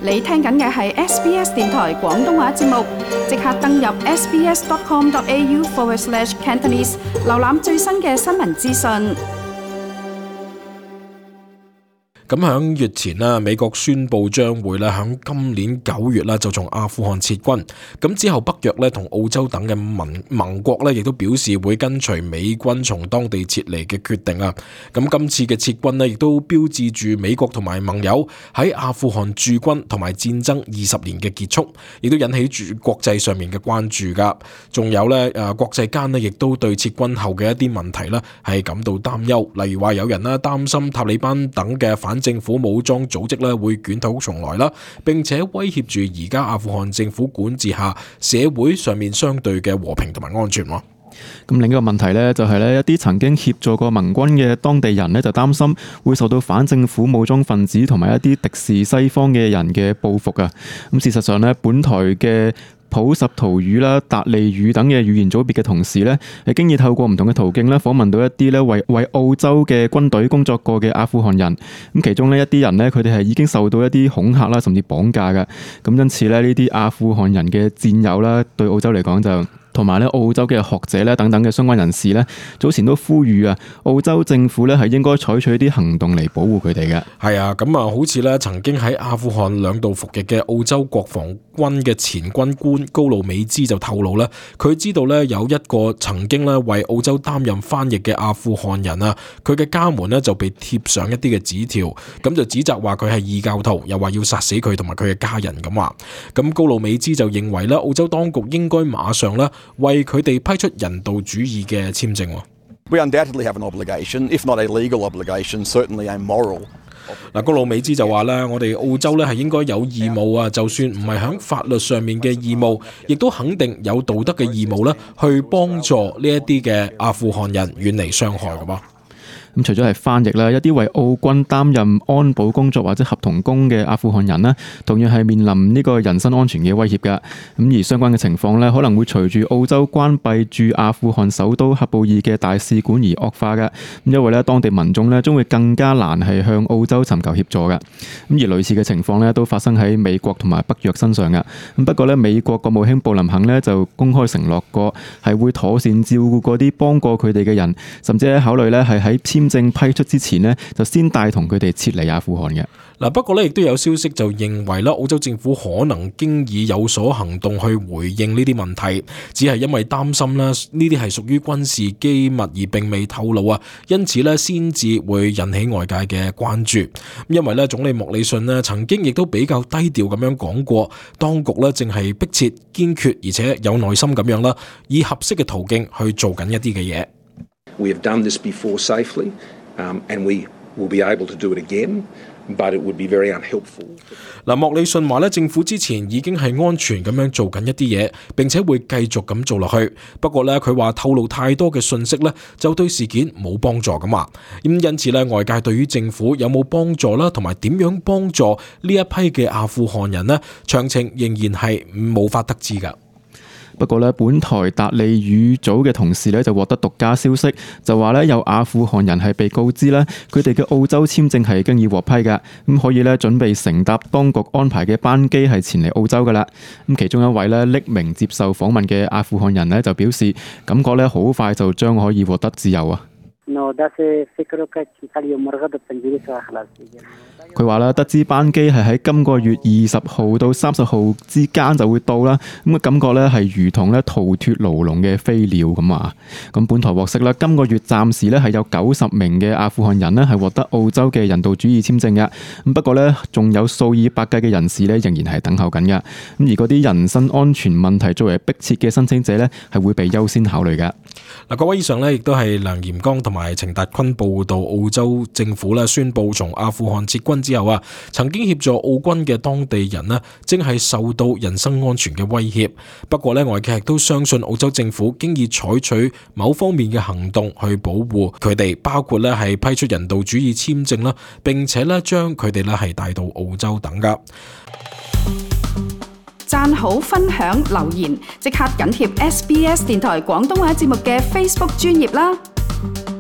你聽緊嘅係 SBS 電台廣東話節目，即刻登入 sbs.com.au/Cantonese 瀏覽最新嘅新聞資訊。 咁響月前啦，美國宣布將會咧響今年9月啦就從阿富汗撤軍。咁之後北約咧同澳洲等嘅盟國咧亦都表示會跟隨美軍從當地撤離嘅決定啊。咁今次嘅撤軍咧亦都標誌住美國同埋盟友喺阿富汗駐軍同埋戰爭20年嘅結束，亦都引起住國際上面嘅關注噶。仲有咧國際間咧亦都對撤軍後嘅一啲問題咧係感到擔憂，例如話有人啦擔心塔利班等嘅反政府武裝組織咧會捲土重來啦，並且威脅住而家阿富汗政府管治下社會上面相對嘅和平同埋安全。咁另一個問題呢，就係一啲曾經協助過盟軍嘅當地人呢，就擔心會受到反政府武裝分子同埋一啲敵視西方嘅人嘅報復啊。咁事實上呢，本台嘅普什圖語啦、達利語等嘅語言組別嘅同事呢，係經已透過唔同嘅途徑咧訪問到一啲咧為澳洲嘅軍隊工作過嘅阿富汗人。咁其中呢，一啲人呢，佢哋係已經受到一啲恐嚇啦，甚至綁架嘅。咁因此呢，呢啲阿富汗人嘅戰友啦，對澳洲嚟講就同埋咧澳洲嘅學者咧等等嘅相關人士咧，早前都呼籲啊，澳洲政府咧係應該採取一啲行動嚟保護佢哋嘅。 係啊，咁好似咧曾經喺阿富汗2度服役嘅澳洲國防軍嘅前軍官高路美茲就透露咧，佢知道咧有一個曾經咧為澳洲擔任翻譯嘅阿富汗人啊，佢嘅家門咧就被貼上一啲嘅紙條，咁就指責話佢係異教徒，又話要殺死佢同埋佢嘅家人咁話。咁高路美茲就認為咧，澳洲當局應該馬上咧為佢哋批出人道主義嘅簽證。 We undoubtedly have an obligation, if not a legal obligation, certainly a moral. 高路美茲就話咧，我哋澳洲咧係應該有義務啊，就算唔係響法律上面嘅義務，亦都肯定有道德嘅義務咧，去幫助呢一啲嘅阿富汗人遠離傷害㗎噃。 咁除咗係翻譯啦，一啲為澳軍擔任安保工作或者合同工嘅阿富汗人呢，同樣係面臨呢個人身安全嘅威脅㗎。咁而相關嘅情況呢，可能會隨住澳洲關閉駐阿富汗首都喀布爾嘅大使館而惡化㗎。因為呢，當地民眾呢將會更加難係向澳洲尋求協助㗎。咁而類似嘅情況呢，都發生喺美國同埋北約身上㗎。咁不過呢，美國國務卿布林肯呢就公開承諾過係會妥善照顧嗰啲幫過佢哋嘅人，甚至係考慮呢係喺簽證批出之前呢，就先帶同佢哋撤離阿富汗嘅。 不過呢，亦都有消息就認為咧，澳洲政府可能經已有所行動去回應呢啲問題，只係因為擔心啦，呢啲係屬於軍事機密而並未透露啊，因此呢先至會引起外界嘅關注。因為呢，總理莫里遜呢曾經亦都比較低調咁樣講過，當局呢正係迫切、堅決而且有耐心咁樣啦，以合適嘅途徑去做緊一啲嘅嘢。 We have done this before safely, and we will be able to do it again, but it would be very unhelpful. 莫里遜話咧，政府之前已經係安全咁樣做緊一啲嘢，並且會繼續咁做落去。不過咧，佢話透露太多嘅信息咧，就對事件冇幫助咁話。因此咧，外界對於政府有冇幫助啦，同埋點樣幫助呢一批嘅阿富汗人呢，詳情仍然係無法得知㗎。 不過咧，本台達利語組嘅同事咧就獲得獨家消息，就話咧有阿富汗人係被告知咧，佢哋嘅澳洲簽證係經已獲批嘅，咁可以咧準備乘搭當局安排嘅班機係前嚟澳洲噶啦。咁其中一位咧匿名接受訪問嘅阿富汗人咧就表示，感覺咧好快就將可以獲得自由啊。佢話啦，得知班機係喺今個月20號到30號之間就會到啦，咁嘅感覺咧係如同咧逃脫牢籠嘅飛鳥咁啊！咁本台獲悉啦，今個月暫時咧係有90名嘅阿富汗人咧係獲得澳洲嘅人道主義簽證嘅，咁不過咧仲有數以百計嘅人士咧仍然係等候緊嘅，咁而嗰啲人身安全問題作為迫切嘅申請者咧係會被優先考慮嘅。 各位以上咧亦都係梁炎剛同埋程達坤報道，澳洲政府咧宣布從阿富汗撤軍之後啊，曾經協助澳軍嘅當地人呢，正係受到人身安全嘅威脅。不過咧，外界亦都相信澳洲政府經已採取某方面嘅行動去保護佢哋，包括咧係批出人道主義簽證啦，並且咧將佢哋咧係帶到澳洲等噶。 讚好、分享、留言，即刻緊貼SBS 電台廣東話節目嘅 Facebook 專頁啦！